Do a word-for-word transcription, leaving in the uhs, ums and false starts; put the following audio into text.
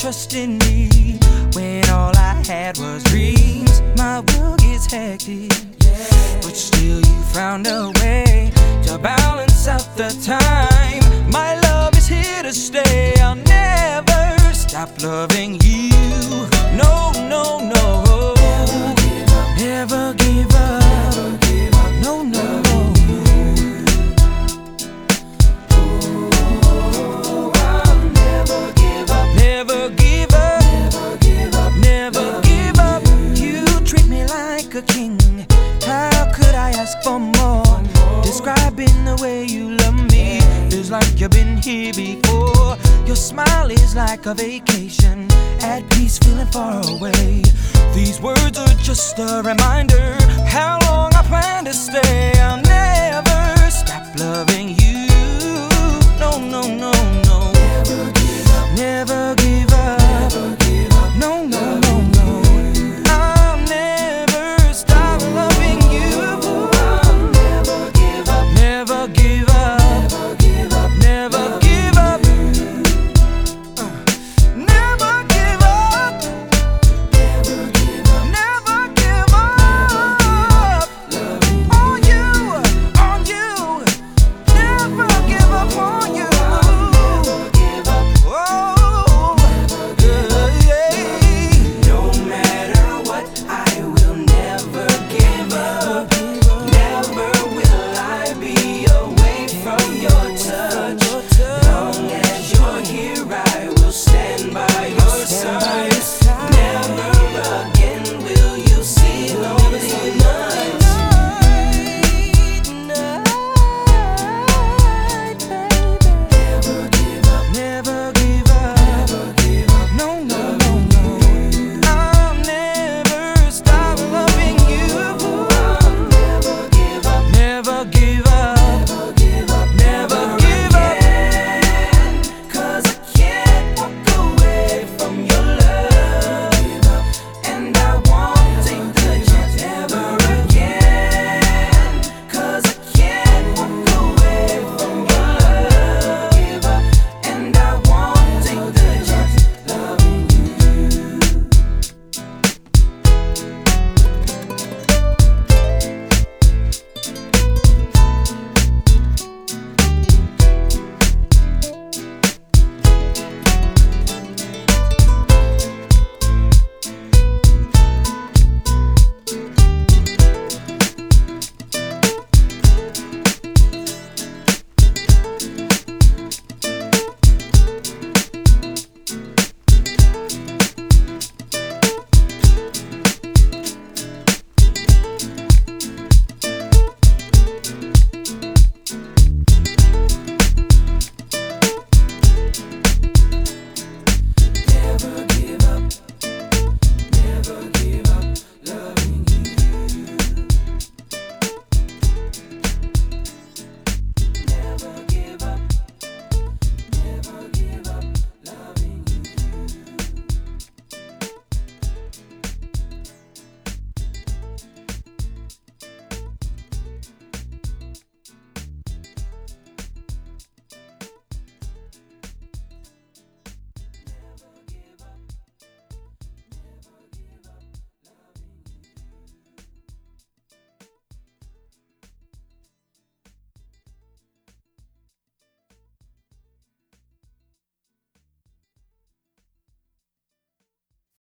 trust in me when all I had was dreams. My world gets hectic, but still you found a way to balance out the time. My love is here to stay. I'll never stop loving you. No, no, no. Never give up. Never give up. No, no, no. Oh, I'll never give up. Never give up. Never give up. Never give up. You treat me like a king. How could I ask for more? Describing the way you love me is like you've been here before. Your smile is like a vacation, at peace, feeling far away. These words are just a reminder how long I plan to stay. I'll never stop loving you. No, no, no.